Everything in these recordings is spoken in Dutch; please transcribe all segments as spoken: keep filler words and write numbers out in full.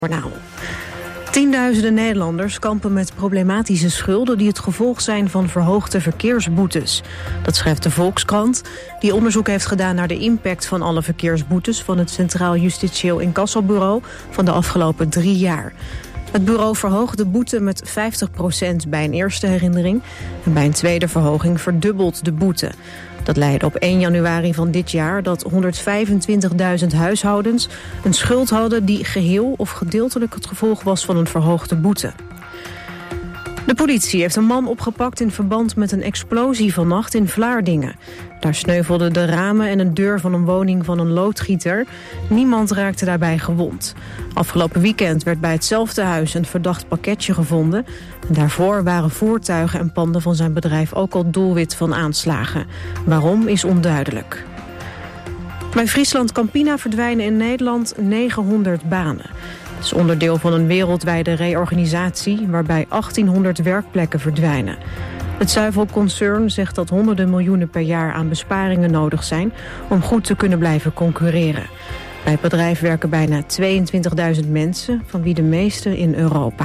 Nou. Tienduizenden Nederlanders kampen met problematische schulden die het gevolg zijn van verhoogde verkeersboetes. Dat schrijft de Volkskrant, die onderzoek heeft gedaan naar de impact van alle verkeersboetes van het Centraal Justitieel Incassobureau van de afgelopen drie jaar. Het bureau verhoogt de boete met vijftig procent bij een eerste herinnering en bij een tweede verhoging verdubbelt de boete. Dat leidde op één januari van dit jaar dat honderdvijfentwintigduizend huishoudens een schuld hadden die geheel of gedeeltelijk het gevolg was van een verhoogde boete. De politie heeft een man opgepakt in verband met een explosie vannacht in Vlaardingen. Daar sneuvelden de ramen en een deur van een woning van een loodgieter. Niemand raakte daarbij gewond. Afgelopen weekend werd bij hetzelfde huis een verdacht pakketje gevonden. En daarvoor waren voertuigen en panden van zijn bedrijf ook al doelwit van aanslagen. Waarom is onduidelijk. Bij Friesland Campina verdwijnen in Nederland negenhonderd banen. Dat is onderdeel van een wereldwijde reorganisatie waarbij achttienhonderd werkplekken verdwijnen. Het zuivelconcern zegt dat honderden miljoenen per jaar aan besparingen nodig zijn om goed te kunnen blijven concurreren. Bij het bedrijf werken bijna tweeëntwintigduizend mensen, van wie de meeste in Europa.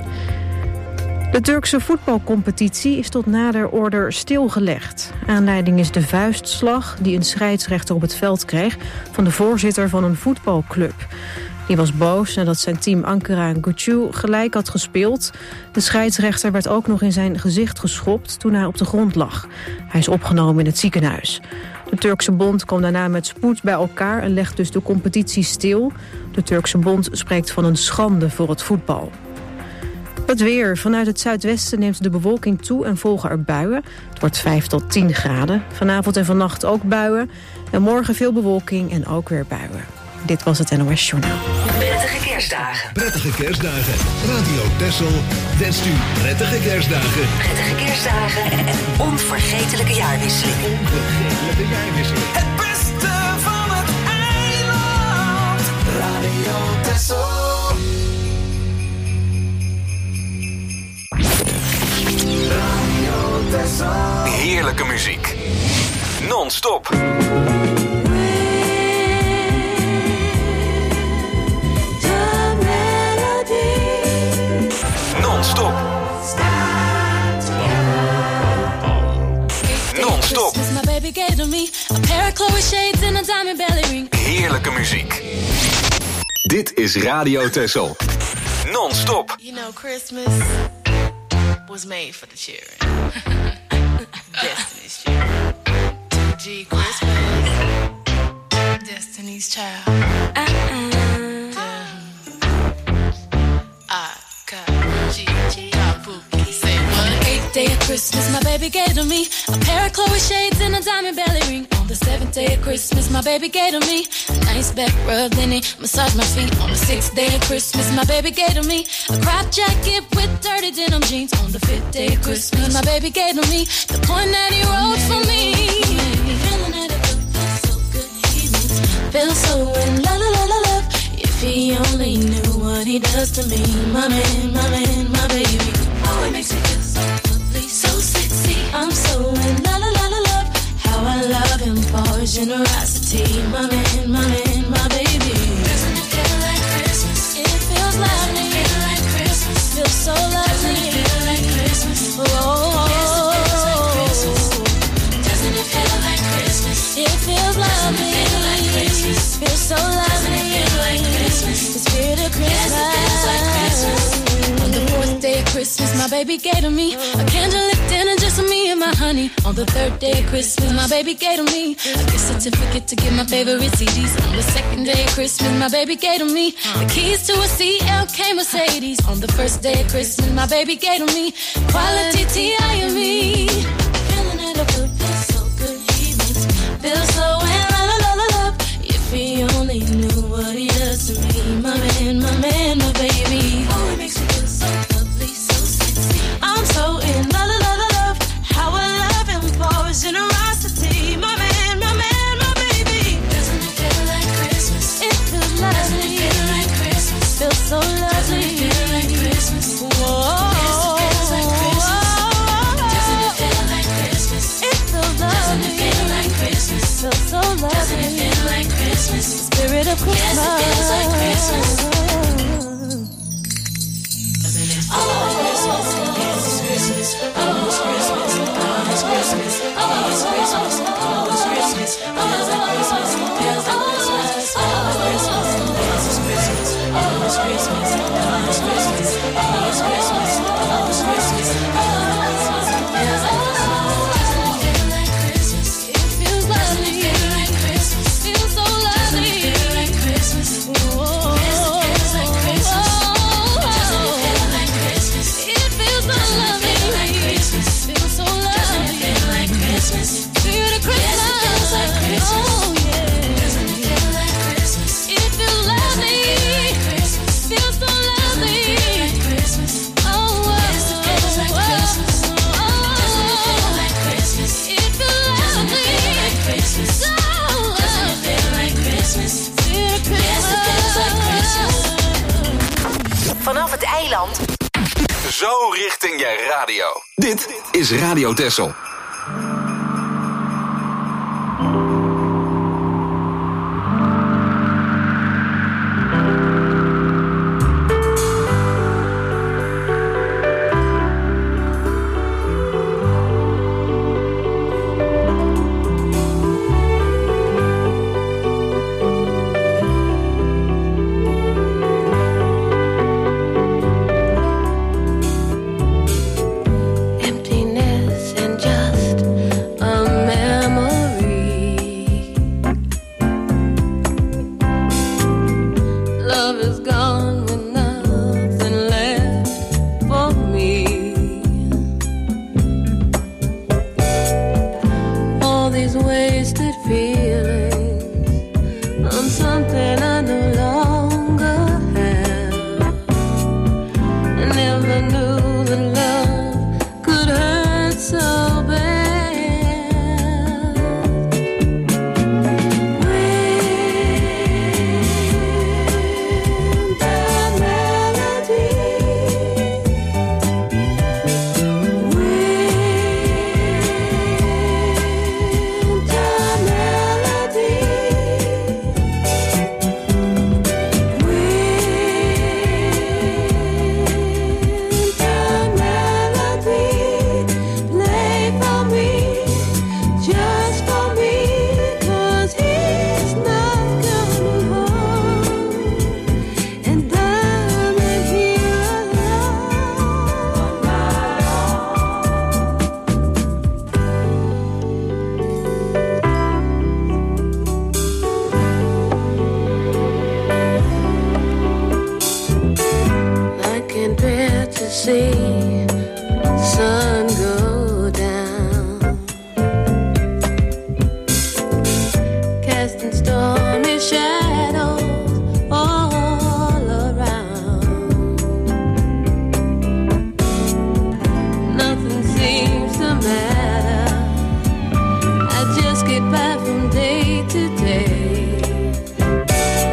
De Turkse voetbalcompetitie is tot nader order stilgelegd. Aanleiding is de vuistslag die een scheidsrechter op het veld kreeg van de voorzitter van een voetbalclub. Die was boos nadat zijn team Ankara Gücü gelijk had gespeeld. De scheidsrechter werd ook nog in zijn gezicht geschopt toen hij op de grond lag. Hij is opgenomen in het ziekenhuis. De Turkse bond kwam daarna met spoed bij elkaar en legt dus de competitie stil. De Turkse bond spreekt van een schande voor het voetbal. Het weer. Vanuit het zuidwesten neemt de bewolking toe en volgen er buien. Het wordt vijf tot tien graden. Vanavond en vannacht ook buien. En morgen veel bewolking en ook weer buien. Dit was het N O S Journaal. Prettige kerstdagen. Prettige kerstdagen. Radio Texel wenst u prettige kerstdagen. Prettige kerstdagen en een onvergetelijke jaarwisseling. Onvergetelijke jaarwisseling. Het beste van het eiland. Radio Texel. Radio Texel. Heerlijke muziek. Non-stop. Non-stop. Non-stop. Heerlijke muziek. Dit is Radio Texel. Non-stop. You know, Christmas was made for the children. Destiny's children. two G Christmas. Destiny's child. Uh-uh. Day of Christmas, my baby gave to me a pair of Chloe shades and a diamond belly ring. On the seventh day of Christmas, my baby gave to me a nice back rub, then he massaged my feet. On the sixth day of Christmas, my baby gave to me a crop jacket with dirty denim jeans. On the fifth day of Christmas, my baby gave to me the poem that he wrote for me. Feeling that it feels so good, he makes me feel so in la la la la love. If he only knew what he does to me, my man, my man, my baby. Oh, it makes me feel so so sexy, I'm so in la la la la love. How I love him for his generosity, my man, my man, my baby. Doesn't it feel like Christmas? It feels lovely. Doesn't it feel like Christmas? Feels so lovely. Doesn't it feel like Christmas? Oh, yes, it feels like Christmas. Doesn't it feel like Christmas? It feels lovely. Doesn't it feel like Christmas? Feels so lovely. Doesn't it feel like Christmas? The spirit of Christmas. Yes, it feels like Christmas. On the fourth day of Christmas, my baby gave to me a candlelit dinner just for me and my honey. On the third day of Christmas, my baby gave to me a gift certificate to get my favorite C Ds. On the second day of Christmas, my baby gave to me the keys to a C L K Mercedes. On the first day of Christmas, my baby gave to me quality T I and me. Feeling it up, it feels so good, he makes me feel so in la la la la love. If he only knew what he does to me, my man, my man, my baby. Oh, it makes me feel so lovely, so sexy. I'm so in la la la la love. How I love him for his generosity, my man, my man, my baby. Doesn't it feel like Christmas? It feels lovely. Doesn't it feel like Christmas? Feels so lovely. Doesn't it feel like Christmas? Whoa. Yes, it feels like Christmas. Doesn't it feel like Christmas? It feels lovely. Doesn't it feel like Christmas? Feels so lovely. Doesn't it feel like Christmas? The spirit of Christmas. Yes, it feels like Christmas. Vanaf het eiland. Zo richting je radio. Dit is Radio Texel.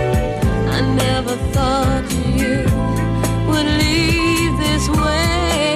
Thought you would leave this way.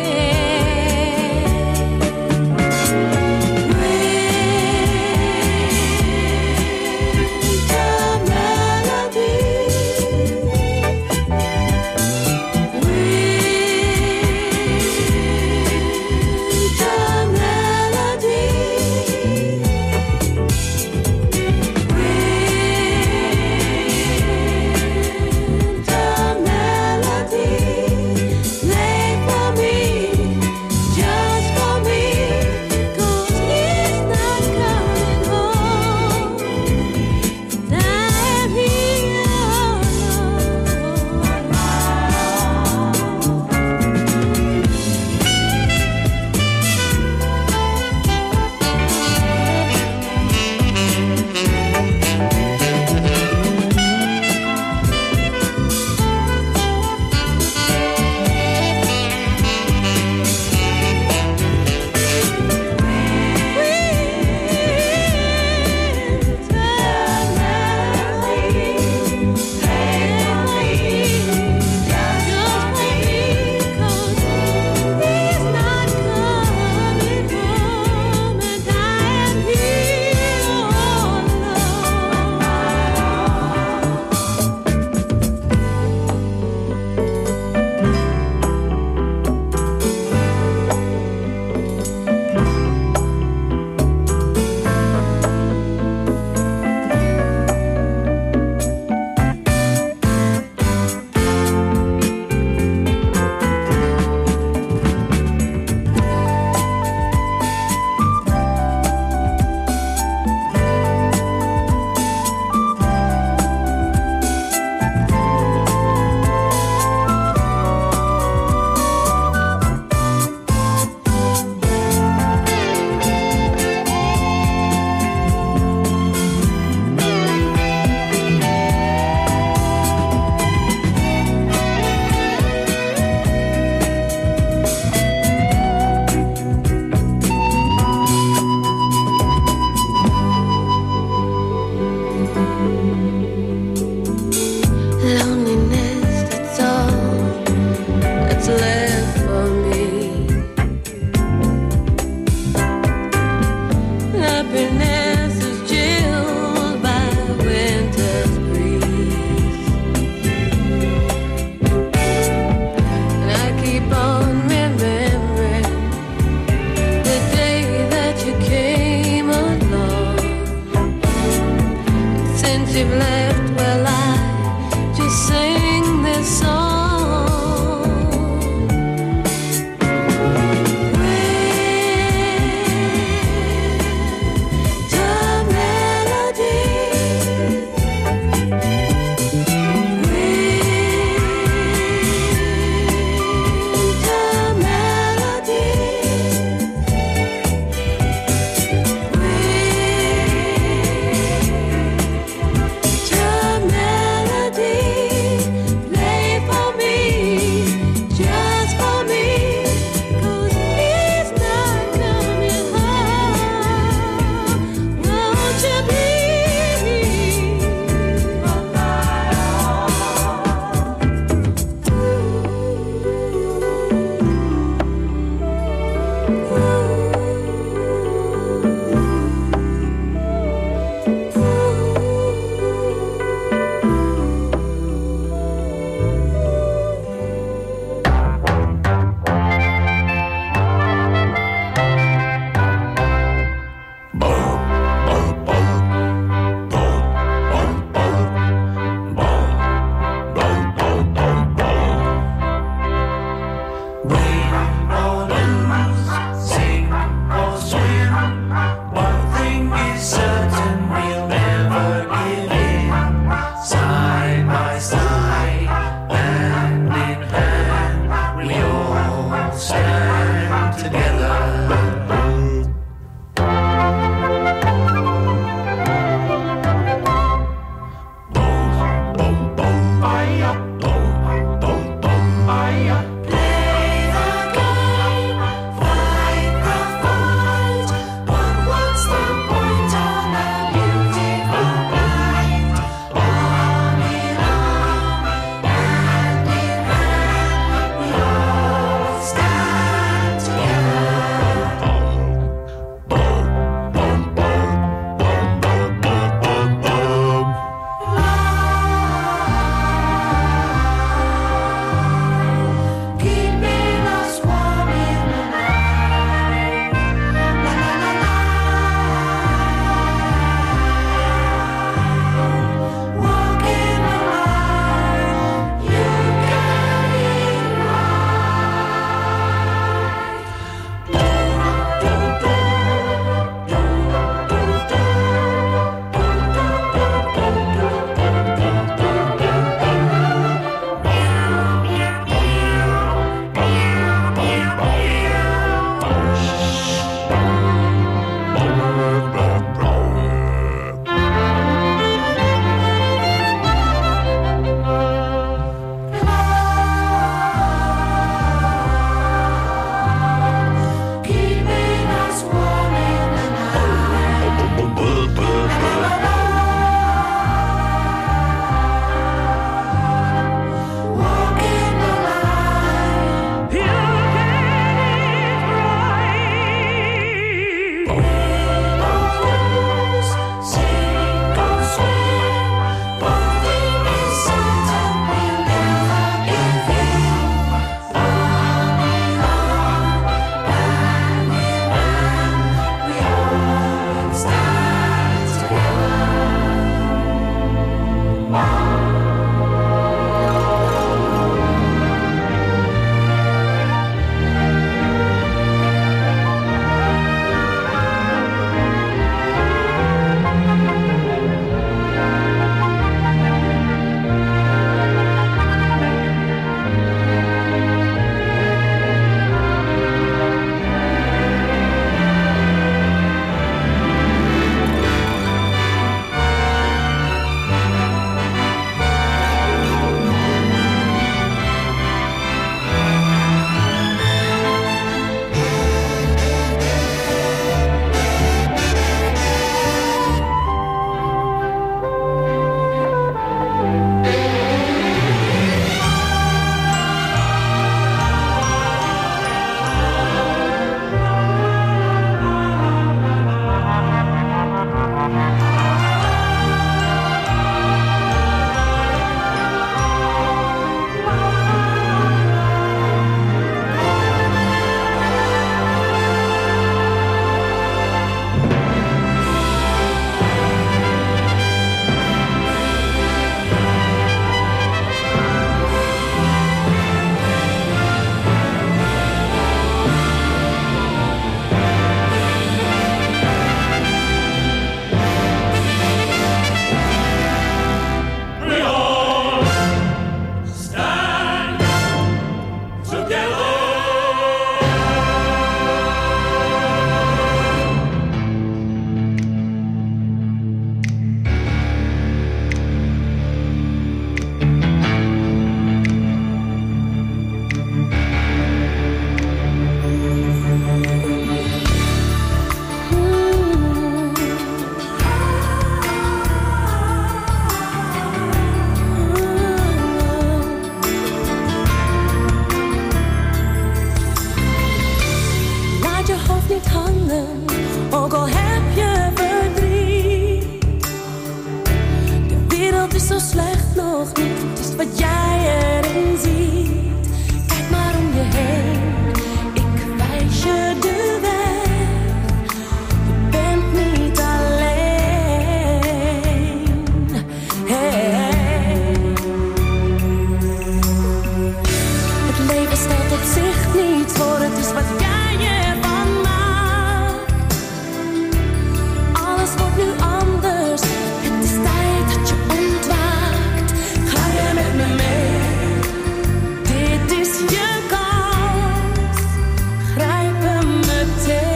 is wat jij ervan maakt. Alles wordt nu anders. Het is tijd dat je ontwaakt. Ga je met me mee? Dit is je kans. Grijp hem meteen.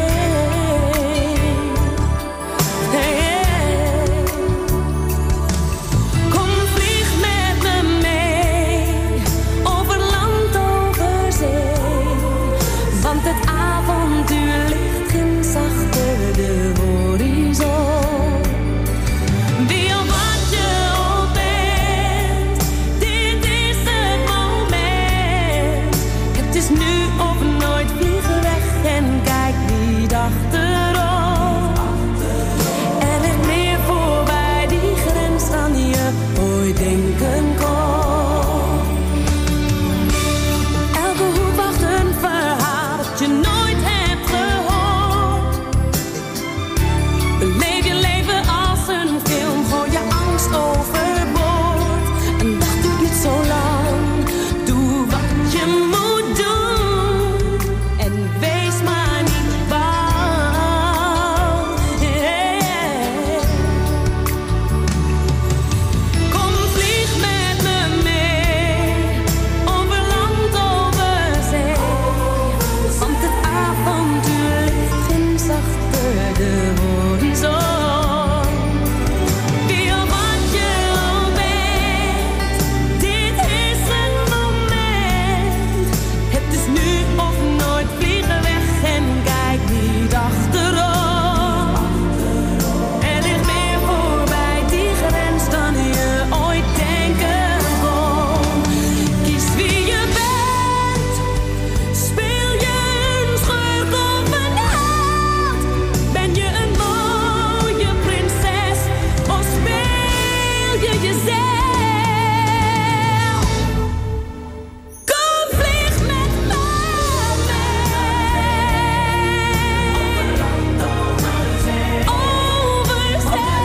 Hey, hey. Kom, vlieg met me mee. Over land, over zee. Want het avontuur ligt ginds achter de horizon. Wie of wat je ook bent, dit is het moment. Het is nu of nooit, vlieg weg en kijk niet achterom. Er ligt meer voorbij die grens dan je ooit denken kon. Elke hoek wacht een verhaal dat je nooit hebt gehoord. Beleef je leven als een film, gooi je angst overboord. Een dag duurt niet zo lang, doe wat je moet doen. En wees maar niet bang. Yeah. Kom, vlieg met me mee. Over land, over zee. Want het avontuur ligt ginds achter de horizon. Wie of wat je ook bent, dit is het moment. Het is nu of nooit, vliegen weg en kijk niet achterom. Er ligt meer voorbij die grens dan je ooit denken kon. Kies wie je bent, speel je een schurk of een held. Ben je een mooie prinses of speel je jezelf? Kom, vlieg met me mee. Over zee.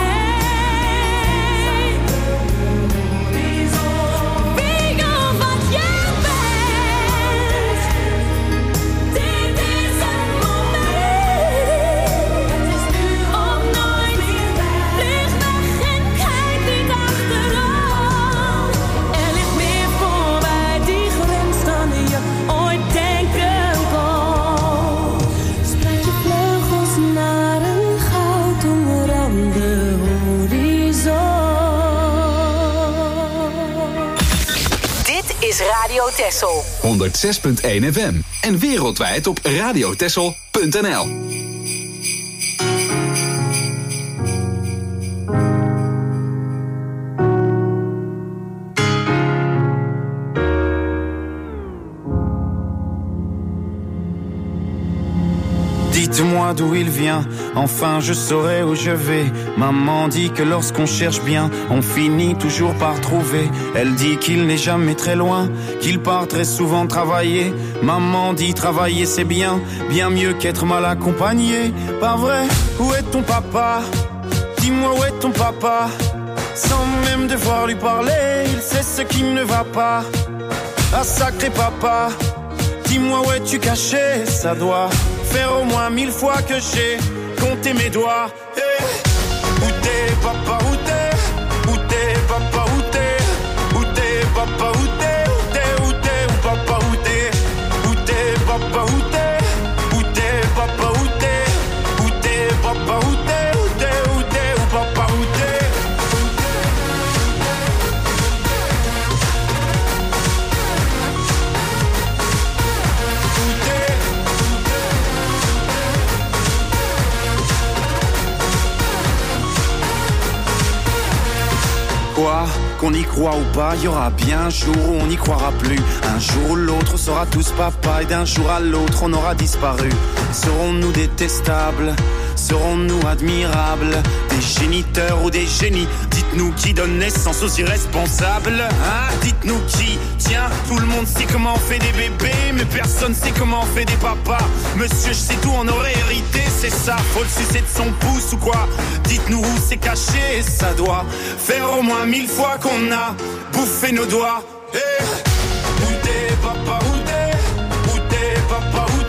Wie of wat jij bent, dit is het moment. Het is nu of nooit, vlieg weg en kijk niet achterom. Er ligt meer voorbij die grens dan je ooit denken kon. Spreid je vleugels naar een goud omrande horizon. Dit is Radio Texel. honderdzes punt één F M. En wereldwijd op radiotexel punt n l. Dites-moi d'où il vient, enfin je saurai où je vais. Maman dit que lorsqu'on cherche bien, on finit toujours par trouver. Elle dit qu'il n'est jamais très loin, qu'il part très souvent travailler. Maman dit travailler c'est bien, bien mieux qu'être mal accompagné. Pas vrai, où est ton papa? Dis-moi où est ton papa? Sans même devoir lui parler, il sait ce qui ne va pas. Ah sacré papa, dis-moi où es-tu caché? Ça doit faire au moins mille fois que j'ai compté mes doigts. Hey. Où t'es papa, où t'es? Où t'es papa, où t'es? Où t'es papa, où t'es? Où t'es, où t'es, où papa, où t'es? Où t'es papa, où t'es? Où t'es papa, où t'es? Où t'es papa, où t'es? Où t'es, où t'es, où papa, où t'es? Quoi, qu'on y croit ou pas, y aura bien un jour où on n'y croira plus. Un jour ou l'autre, on sera tous papa et d'un jour à l'autre, on aura disparu. Serons-nous détestables? Serons-nous admirables? Des géniteurs ou des génies? Dites-nous qui donne naissance aux irresponsables, hein? Dites-nous qui? Tiens, tout le monde sait comment on fait des bébés, mais personne sait comment on fait des papas. Monsieur, je sais tout, on aurait hérité, c'est ça. Faut le sucer de son pouce ou quoi? Dites-nous où c'est caché, ça doit faire au moins mille fois qu'on a bouffé nos doigts. Hey. Où t'es, papa, où t'es? Où t'es, papa, où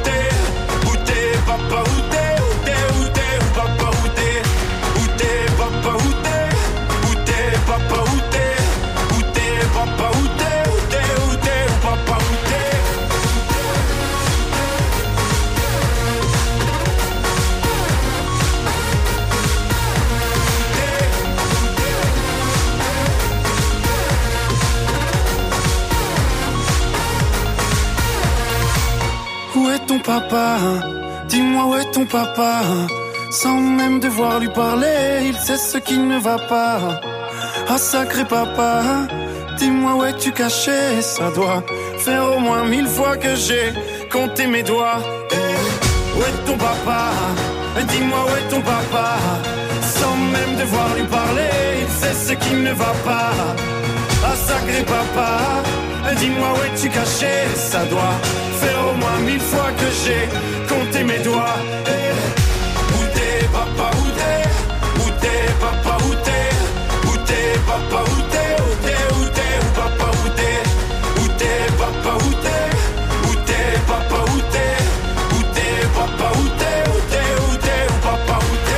ton papa? Dis-moi où est ton papa? Sans même devoir lui parler, il sait ce qui ne va pas. Ah sacré papa, dis-moi où es-tu caché? Ça doit faire au moins mille fois que j'ai compté mes doigts. Hey, où est ton papa? Dis-moi où est ton papa? Sans même devoir lui parler, il sait ce qui ne va pas. Ah sacré papa, dis-moi où es-tu caché? Ça doit faire au moins mille fois que j'ai compté mes doigts. Hey, où t'es papa, où t'es? Où t'es papa, où t'es? Où t'es papa, où t'es? Où t'es, où t'es, où papa, où t'es? Où t'es papa, où t'es? Où t'es papa, où t'es? Où t'es papa, où t'es? Où t'es, où t'es, où papa, où t'es?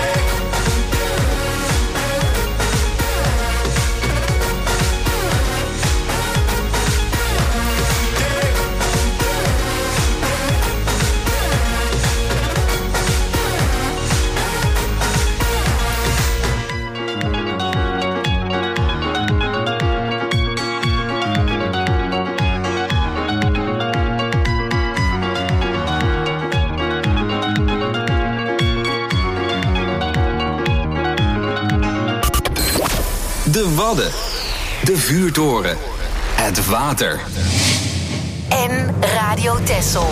De Wadden. De vuurtoren. Het water. En Radio Texel.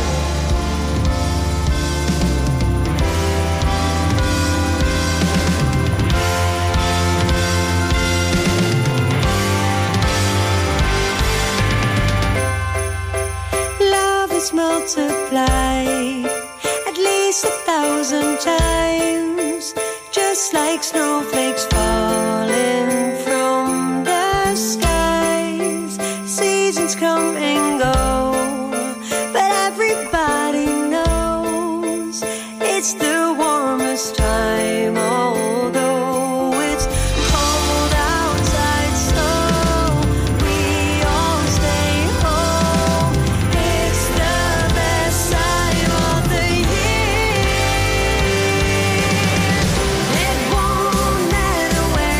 Love is multiplied at least a thousand times, just like snowflakes falling from the skies. Seasons come and go, but everybody knows it's the warmest time, although it's cold outside, so we all stay home. It's the best time of the year. It won't matter where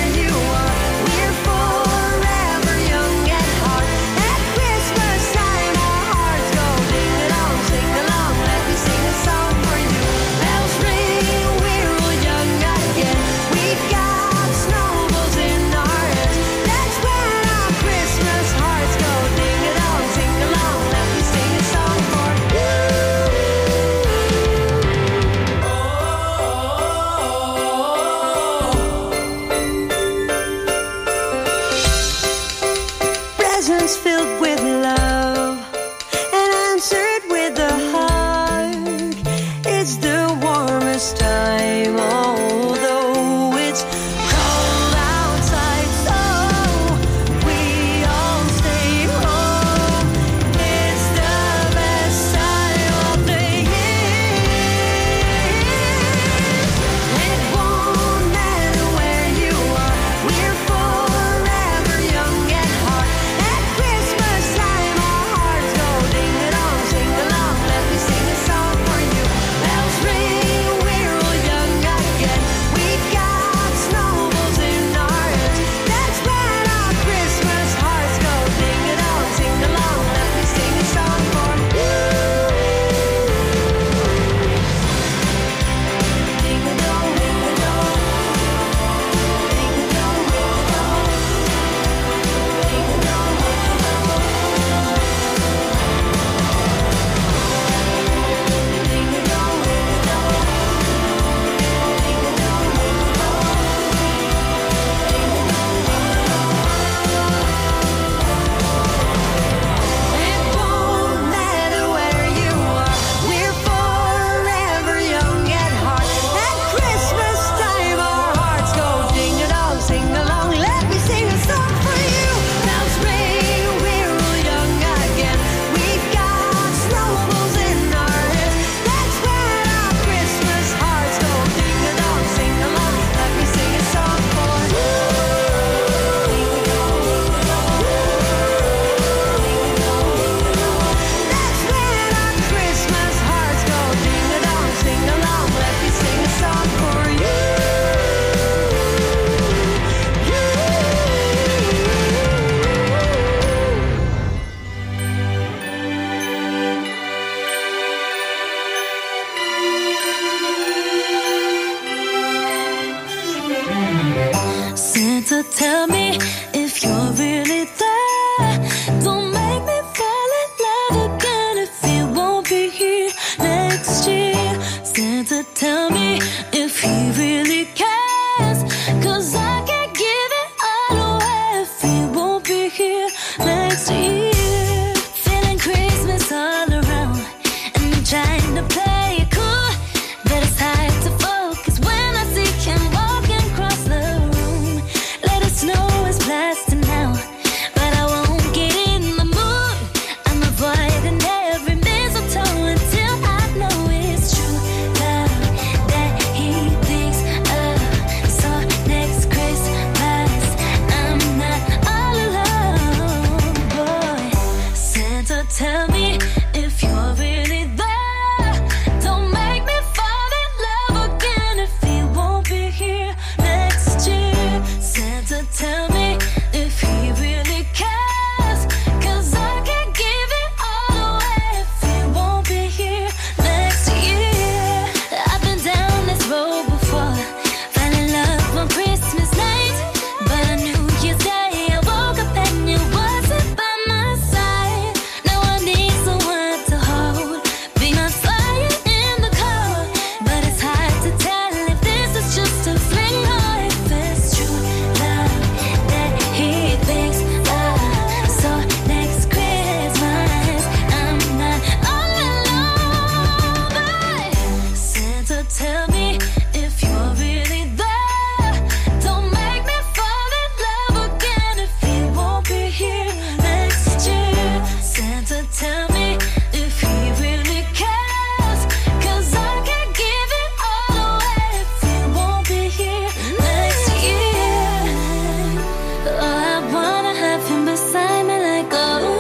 Santa, tell me if you're really there. Don't make me fall in love again if he won't be here next year. Santa, tell me if he really cares, 'cause I can't give it all away if he won't be here next year. I've been down this road before, fell in love on Christmas night, but on New Year's Day I woke up and you wasn't by my side. Now I need someone to hold, be my fire in the cold, but it's hard to tell if this is just a fling or if it's true love that he thinks of. So next Christmas I'm not all alone, but Santa, tell me if you're really there. Don't make me fall in love again if he won't be here next year. Santa, tell me if he really cares, 'cause I can't give it all away if he won't be here next year. Oh, I wanna have him beside me like oh,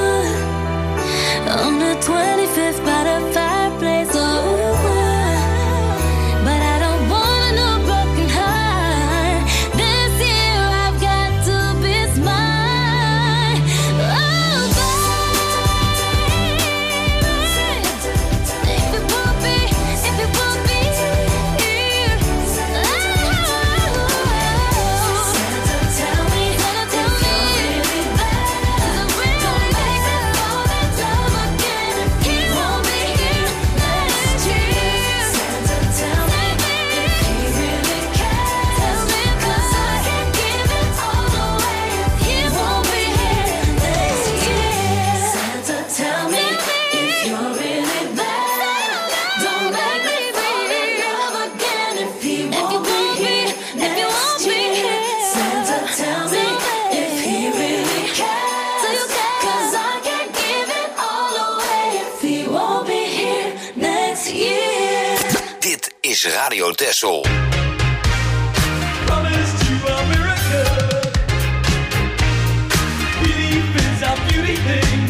on the twenty-fifth by the fireplace. Oh, but I don't want a new broken heart. This year I've got to be mine. Oh, baby, if it would be, if it would be here. Oh, Santa, tell me, Santa, tell me, really bad. Don't make me fall in love again if he won't be here next year. Santa, tell me if he really cares. Tell me 'cause I can't give it all away if he won't be here next year. Santa, tell me if you're really bad. Don't make me fall in love again if he won't be here next year. Santa, tell me if he really cares, 'cause I can't give it all away if he won't be here next year. Dit is Radio Texel. Promised you a miracle. Belief is a beauty thing.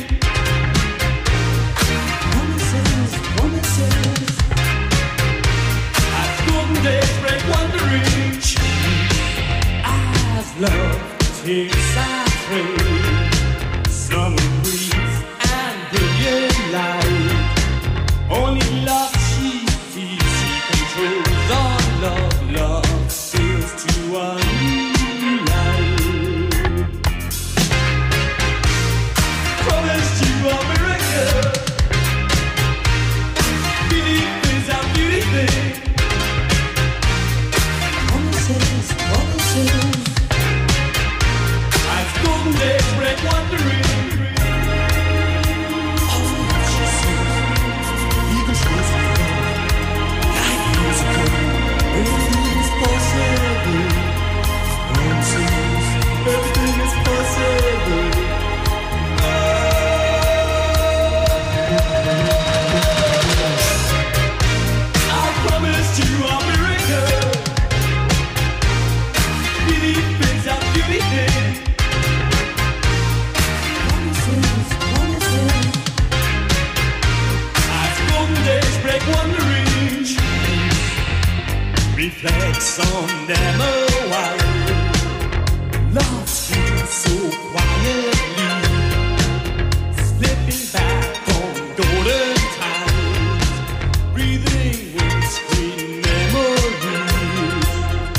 Promises, promises. As golden days break wandering. As love takes our train. Summer breeze and brilliant light. Only love she sees, she controls all love. Love sails to a new life. Promised you a miracle. Belief is a beauty thing. Promises, promises. As golden days break wandering. All that she sees, even shows her love. Life is good, everything is possible. Promises, everything is possible. I promised you a miracle. Belief is a beauty thing. Promises, promises. As golden days break wandering. Reflects on them a while. Love speaks so quietly. Slipping back on golden times. Breathing in sweet memories.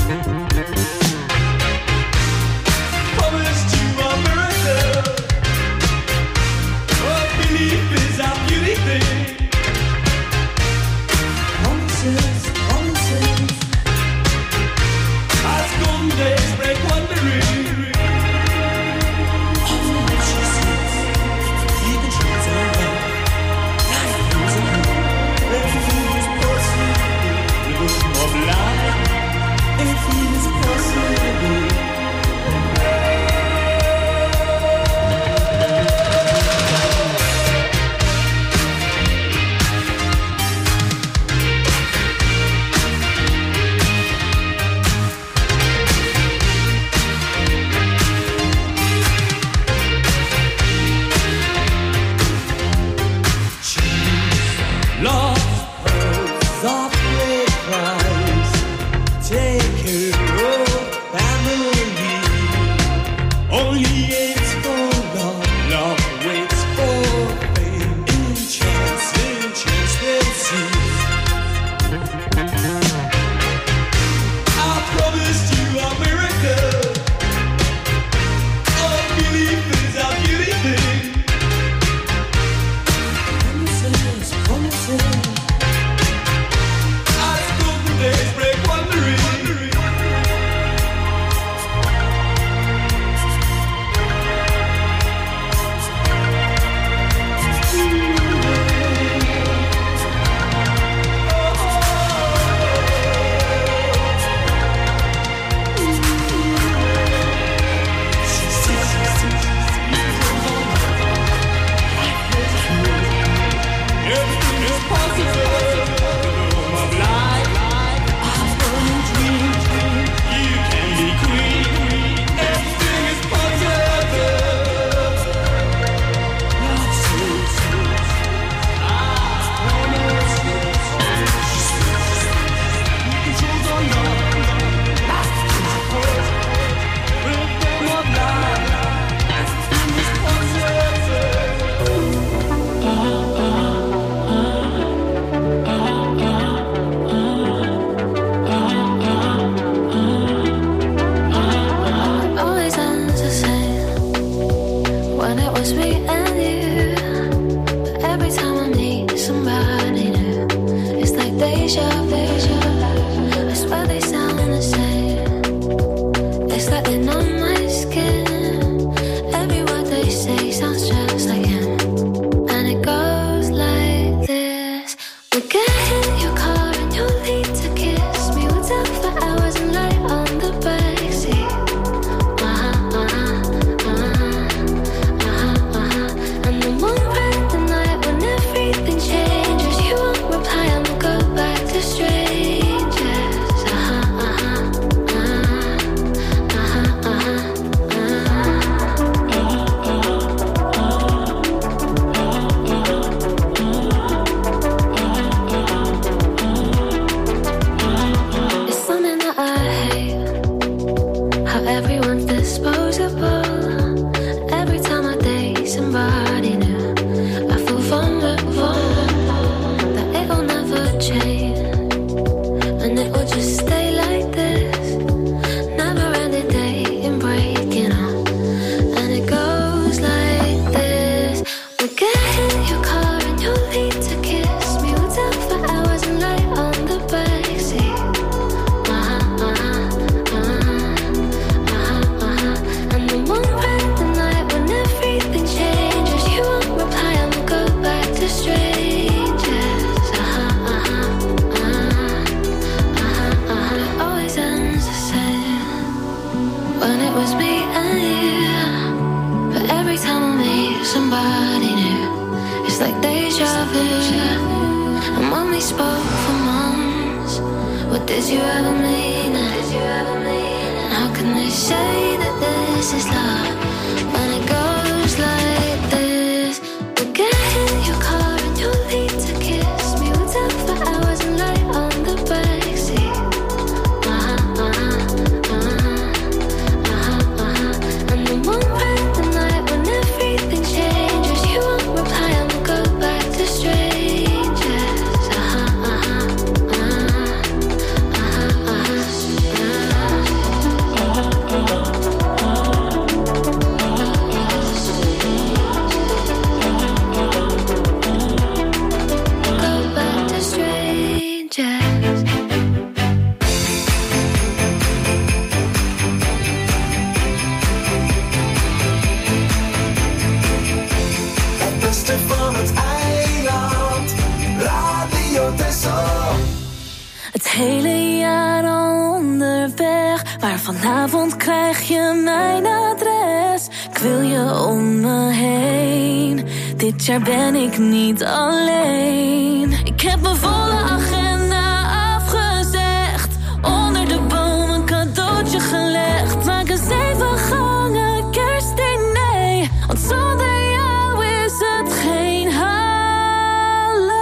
Promised you a miracle. Oh, belief is a beauty thing. Promises, promises. As golden days break wandering. All that she sees, even shows her love. Life goes on, everything is possible. Rhythm of life, everything is possible. in your car and you'll need to kiss me. We'll talk for hours and lie on the backseat. Uh-huh, uh-huh, uh-huh, uh-huh, uh-huh. And then one bright the night when everything changes. You won't reply and we'll go back to strangers. Uh-huh, uh-huh, uh-huh, uh-huh, uh-huh. It always ends the same when it was me and you. But every time I meet somebody new, it's like deja vu. And when we spoke for months, what did you ever mean? And how can they say that this is love when it goes like this? We'll get in your car and you'll need to kiss me. We'll talk for hours and lie on the backseat. Uh-huh, uh-huh, uh-huh, uh-huh, uh-huh. And then one bright the night when everything changes. You won't reply and we'll go back to strangers. Uh-huh, uh-huh, uh-huh, uh-huh, go back to strangers. Het beste van het eiland, Radio Texel. Het hele jaar al onderweg, maar vanavond krijg je mijn adres. Ik wil je om me heen, dit jaar ben ik niet alleen. Ik heb mijn volle agenda afgezegd, onder de boom een cadeautje gelegd. Maak een zeven gangen kerstdiner, want zonder jou is het geen holiday.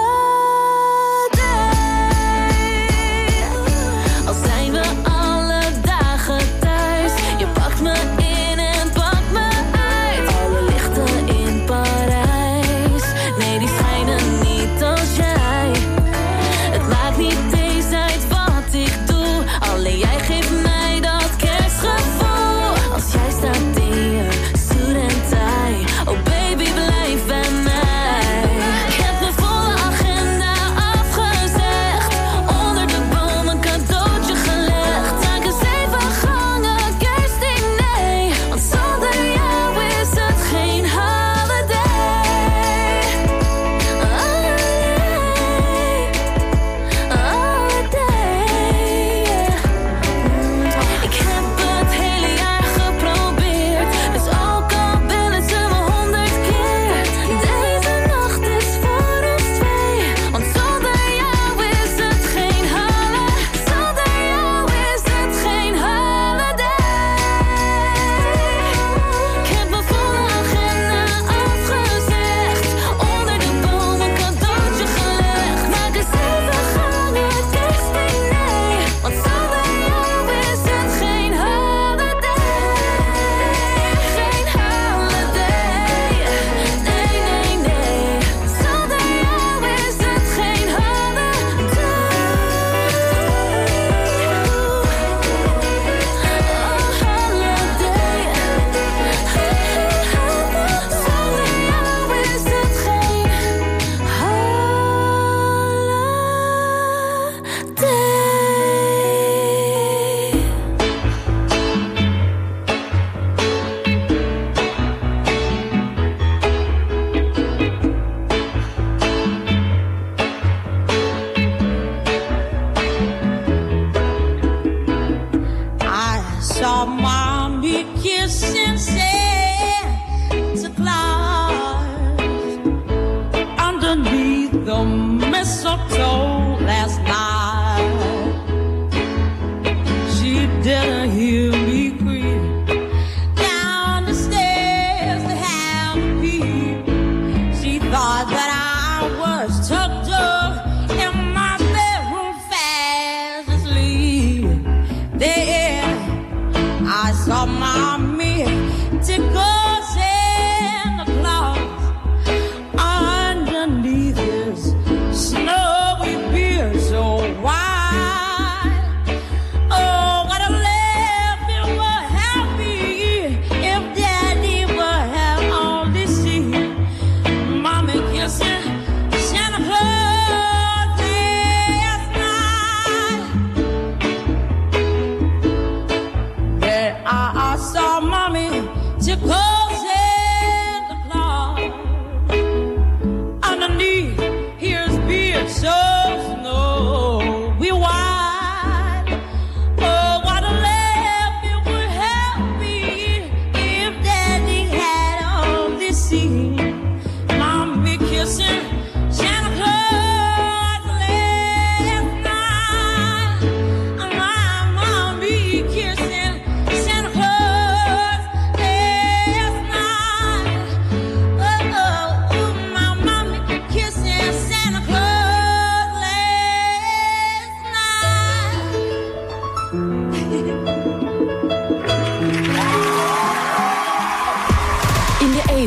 Al zijn we alle dagen thuis, je pakt me in en pakt me uit. Alle lichten in Parijs, nee die schijnen niet als jij. Het maakt niet eens uit wat ik doe, alleen jij geeft mij dat kerstgevoel. Als jij staat in je suit en tie, oh baby blijf bij mij. Ik heb mijn volle agenda afgezegd, onder de boom een cadeautje gelegd. Maak een zeven gangen kerstdiner, want zonder jou is het geen holiday. Ik heb het hele jaar geprobeerd, dus ook al bellen ze me honderd keer. Deze nacht is voor ons twee, want zonder jou is het geen holiday. Zonder jou is het geen holiday. Ik heb mijn volle agenda afgezegd, onder de boom een cadeautje gelegd. Maak een zeven gangen kerstdiner, want zonder jou is het geen holiday. Geen holiday, nee, nee, nee. Zonder jou is het geen holiday. I saw mommy kissing Santa Claus underneath the mistletoe last night. She didn't hear me creep down the stairs to have me. She thought that I was tucked up in my bedroom fast asleep. There I saw mommy tickle Santa Claus underneath his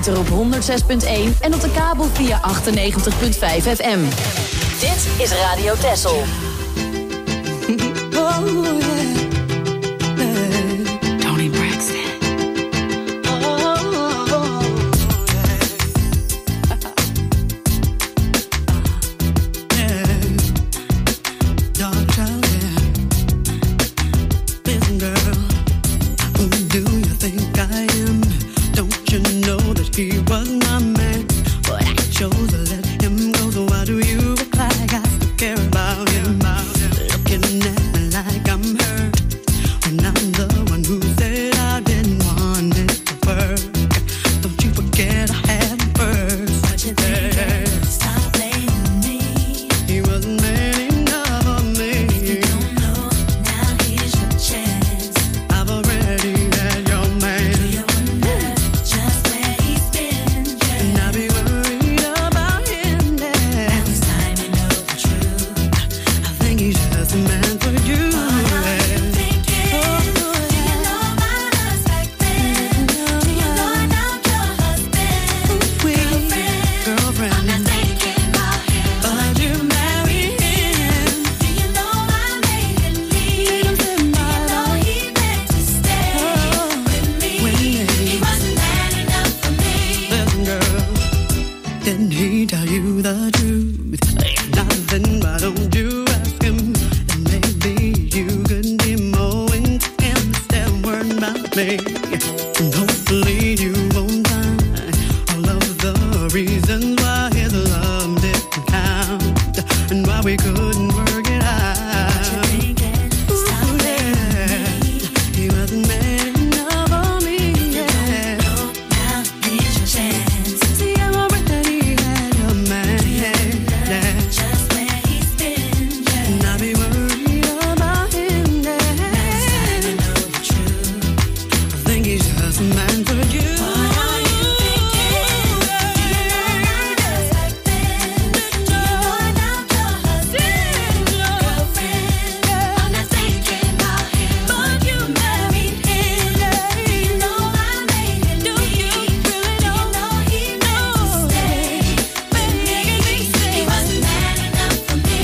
ether op honderd zes punt één en op de kabel via achtennegentig komma vijf F M. Dit is Radio Texel. Oh, yeah. Tony Braxton. He was my man, but I chose to let him go. So why do you act like I still care about him? Looking at me like I'm hurt when I'm the one who said I didn't want it to work. Don't you forget I had him first. What you think? Stop blaming me. He wasn't man enough for me. If you don't know, now here's your chance. I've already had your man. Do you wonder just where he's been? And I'll be worried about him then. Now it's time to know the truth. I think he's just a man for you. What are you thinking? Do you know about us back then? Do you know now your husband? Girlfriend, girlfriend. I'm not thinking about him, but you married him. Do you know I made him leave? Do you know he meant to stay with me? He wasn't man enough for me. Listen, girl, didn't he tell you the truth? Nothing, why don't you ask him? And maybe you could be more into him instead of worrying about me. And hopefully you won't find all of the reasons why his love didn't count and why we couldn't work it out. Ooh, yeah. He wasn't man enough for me. Yeah. Now here's your chance. See, I'm already had your man. Yeah. Just where he's been. And I'll be worried about him. Yeah. Now it's time to know the truth. I think he's just a man for you. What are you thinking? Do you know about us back then? Do you know now your husband? Girlfriend, I'm not thinking about him, but you married him. Do you know I made him leave? Do you know he meant to stay with me? He wasn't man enough for me.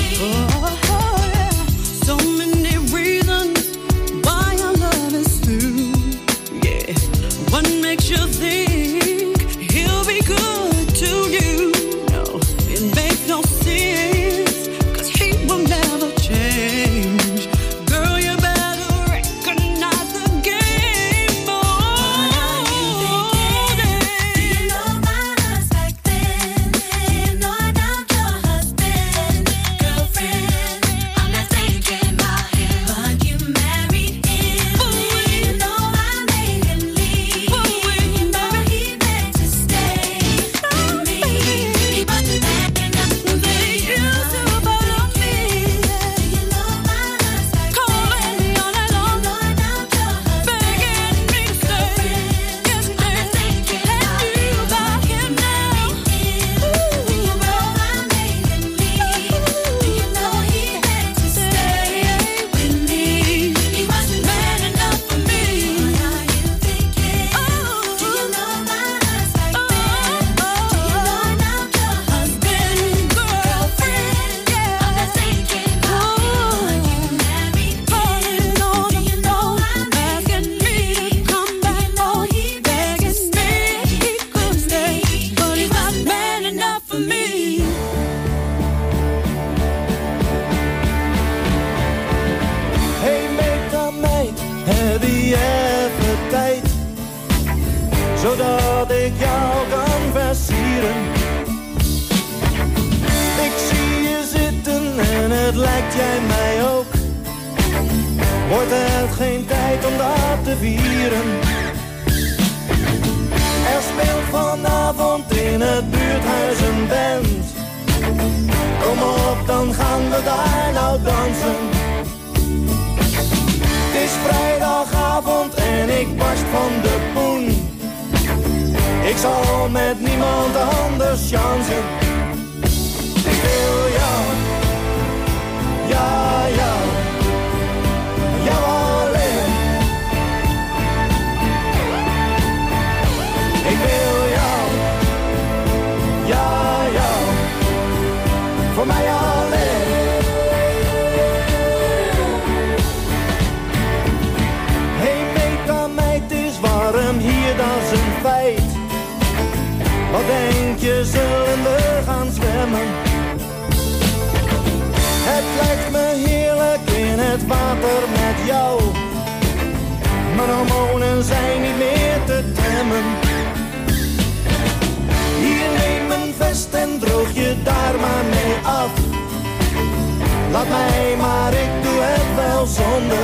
Oh, yeah. So many reasons why our love is through. Yeah. What makes you think he'll be good to you? No, it makes no sense, 'cause he will never change. Girl, you better recognize the game. Oh, what are you thinking? Do you know about us back then? Do you know now your husband? Girlfriend, I'm not thinking about him, but you married him. Do you know I made him leave? Do you know he meant to stay with me? He wasn't man enough for me. You used to follow me. Do you know about us back then? Calling me all night long. Do you know now your husband? Begging me to stay. Yes, I'm not thinking about him now. Do you know I made him leave? Do you know he meant to stay with me? He wasn't man enough for me. What are you thinking? Do you know about us back then? Do you know now your husband? Girlfriend, I'm not thinking about him, but you married him. Do you know asking me to come back? Oh, he begging me he could stay, but he's not man enough for me. Hey meid, meid, heb je even tijd? Zodat ik jou kan versieren. Ik zie je zitten en het lijkt jij mij ook. Wordt het geen tijd om dat te vieren? Er speelt vanavond in het buurthuis een band. Kom op, dan gaan we daar nou dansen. Het is vrijdagavond en ik barst van de poen. Ik zal met niemand anders chansen. Ik wil jou, ja, ja, jou alleen. Ik wil jou. tranen zijn niet meer te temmen. Hier neem mijn vest en droog je daar maar mee af. Laat mij maar, ik doe het wel zonder.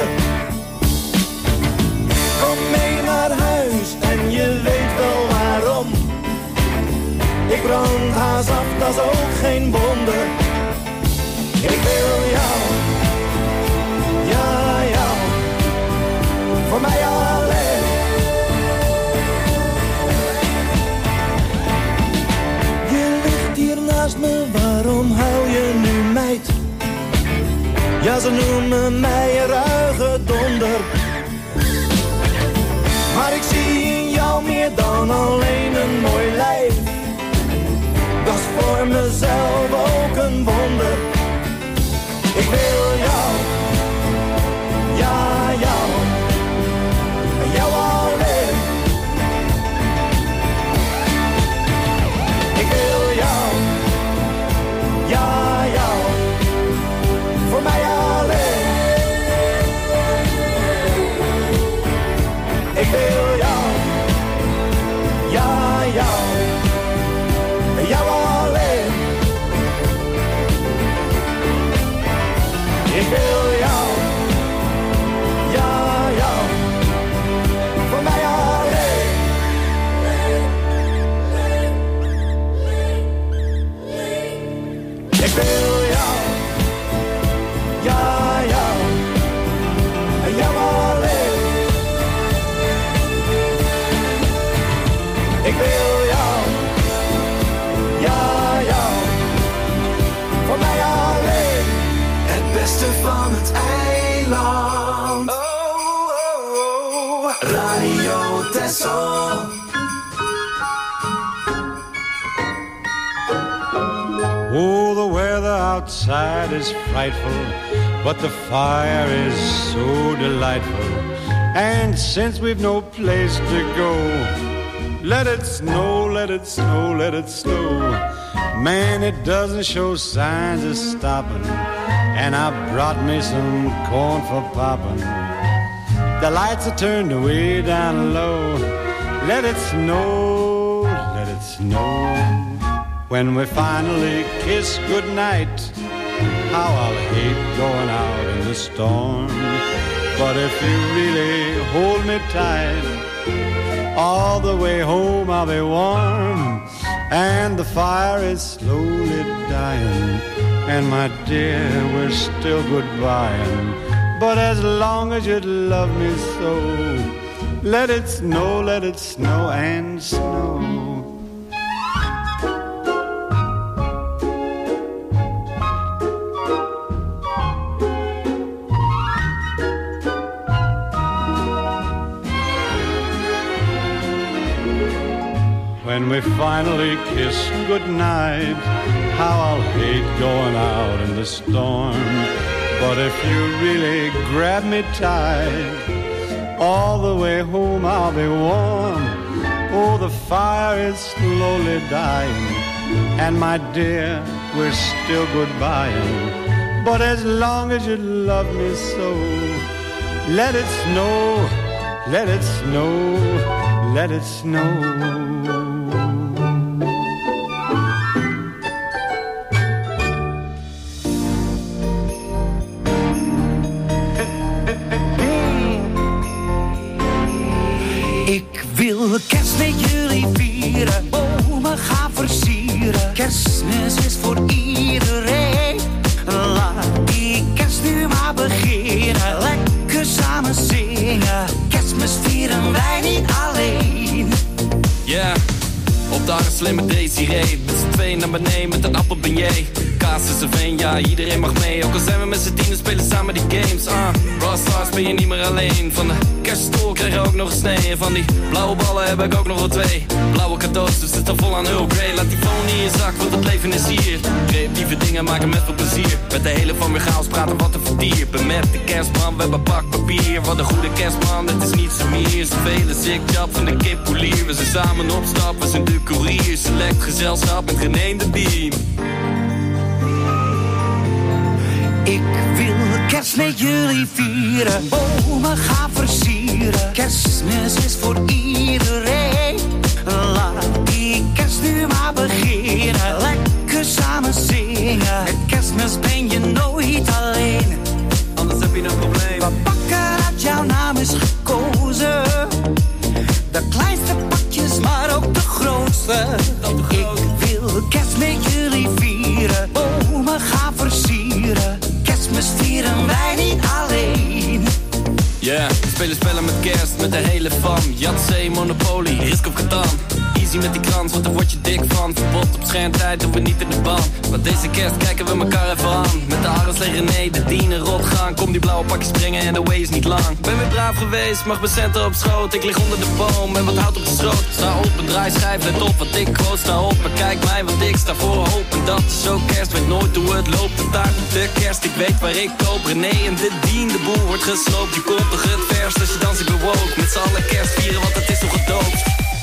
Kom mee naar huis en je weet wel waarom. Ik brand haast af, dat is ook geen wonder. Ik wil jou, ja jou, voor mij alleen. Je ligt hier naast me, waarom huil je nu meid? Ja, ze noemen mij een ruige donder. Maar ik zie in jou meer dan alleen een mooi lijf. Dat is voor mezelf ook een wonder. Ik wil jou, ja jou, jou alleen. Ik wil jou, ja jou, voor mij alleen. Ik wil jou, ja jou, jou alleen. Ik wil jou, ja jou, voor mij alleen. Ik wil jou, ja jou, jou alleen. Ik wil jou, ja jou, voor mij alleen. Het beste van het eiland. Oh, oh, oh. Radio Texel. Oh, the weather outside is frightful, but the fire is so delightful. And since we've no place to go, let it snow, let it snow, let it snow. Man, it doesn't show signs of stopping. And I brought me some corn for popping. The lights are turned way down low. Let it snow, let it snow. When we finally kiss goodnight, how I'll hate going out in the storm. But if you really hold me tight, all the way home I'll be warm. And the fire is slowly dying. And my dear, we're still goodbying. But as long as you love me so, let it snow, let it snow and snow. When we finally kiss goodnight, how I'll hate going out in the storm. But if you really grab me tight, all the way home I'll be warm. Oh, the fire is slowly dying, and my dear, we're still goodbying. But as long as you love me so, let it snow, let it snow, let it snow. Kerst met jullie vieren, bomen gaan versieren. Kerstmis is voor iedereen. Laat die kerst nu maar beginnen. Lekker samen zingen. Kerstmis vieren wij niet alleen. Yeah, op de slimme Desiree. Met z'n tweeën naar beneden met een appelbeignet. Kaas is een veen, ja iedereen mag mee. Ook al zijn we met z'n tienen, spelen samen die games. uh, Rockstars ben je niet meer alleen. Van de kerststol krijg je ook nog een snee. En van die blauwe ballen heb ik ook nog wel twee. Blauwe cadeaus, dus het er vol aan Earl Grey. Laat die phone in je zak, want het leven is hier. Creatieve dingen maken met veel plezier. Met de hele van weer chaos praten wat een verdiepen. Met de kerstman, we hebben pak papier. Wat een goede kerstman, het is niet zo meer. Zoveel is ik job van de kip polier. We zijn samen op stap, we zijn de courier. Select gezelschap met geen één de team. Ik wil kerst met jullie vieren. Bomen gaan versieren. Kerstmis is voor iedereen. Laat die kerst nu maar beginnen. Lekker samen zingen. Met kerstmis ben je nooit alleen. Anders heb je een probleem. We pakken dat jouw naam is gekozen. De kleinste pakjes, maar ook de grootste. Ik wil kerst met jullie vieren. Bomen gaan versieren. Kerstmis vieren wij niet alleen. Yeah, we spelen spellen met kerst, met de hele fam. Yatzee, Monopoly, Risk of Catan. Easy met die krans, want daar word je dik van. Verbod op schermtijd, doen we niet in de ban. Maar deze kerst kijken we elkaar even aan. Met de Ares en René, de dienen rot gaan. Kom die blauwe pakjes springen en de way is niet lang. Ben weer braaf geweest, mag mijn centen op schoot. Ik lig onder de boom en wat hout op de schroot. Sta op en draai schijf, let op wat ik quote. Sta op en kijk mij, want ik sta voor hoop. En dat is zo kerst, weet nooit hoe het loopt. De taart op de kerst, ik weet waar ik koop. René en de dien, de boel wordt gesloopt. Je komt toch het verst als je dans ik bewoog. Met z'n allen kerst vieren, want het is toch gedoopt.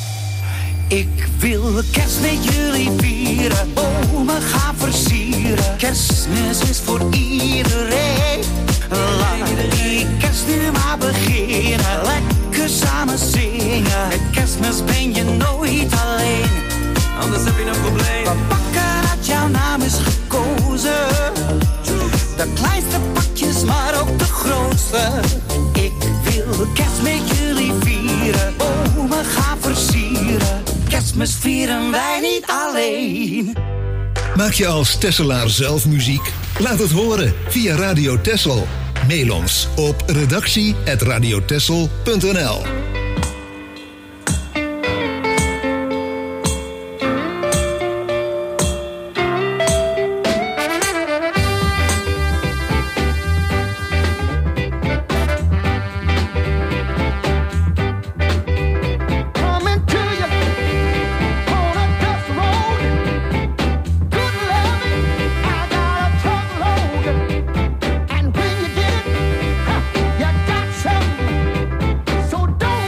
Ik wil kerst met jullie vieren. Bomen gaan versieren. Kerstmis is voor iedereen. Laat die kerst nu maar beginnen. Lekker samen zingen. Met kerstmis ben je nooit alleen. Anders heb je een probleem. We pakken dat jouw naam is gekozen. De kleinste pakjes, maar ook de grootste. Ik wil kerst met jullie vieren. Bomen gaan versieren. Kerstmis vieren wij niet alleen. Maak je als Tesselaar zelf muziek? Laat het horen via Radio Tessel. Mail ons op redactie at radiotessel punt n l. So don't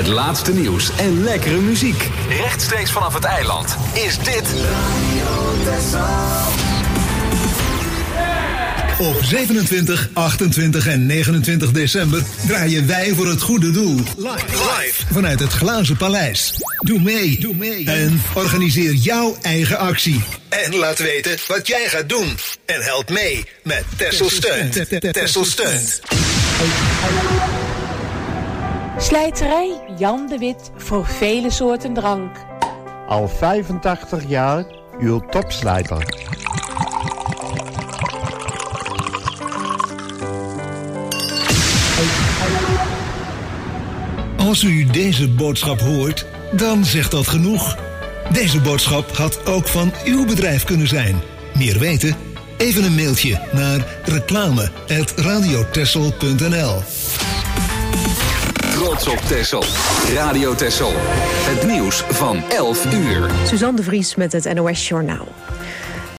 Het laatste nieuws en lekkere muziek. Rechtstreeks vanaf het eiland is dit Op zevenentwintig, achtentwintig en negenentwintig december draaien wij voor het goede doel. Live, live vanuit het Glazen Paleis. Doe mee, doe mee en organiseer jouw eigen actie. En laat weten wat jij gaat doen. En help mee met Texel Steunt. Texel Steunt. Slijterij Jan de Wit voor vele soorten drank. Al vijfentachtig jaar uw topslijter. Als u deze boodschap hoort, dan zegt dat genoeg. Deze boodschap had ook van uw bedrijf kunnen zijn. Meer weten? Even een mailtje naar reclame at radiotessel punt n l. Trots op Texel. Radio Texel. Het nieuws van elf uur. Suzanne de Vries met het N O S Journaal.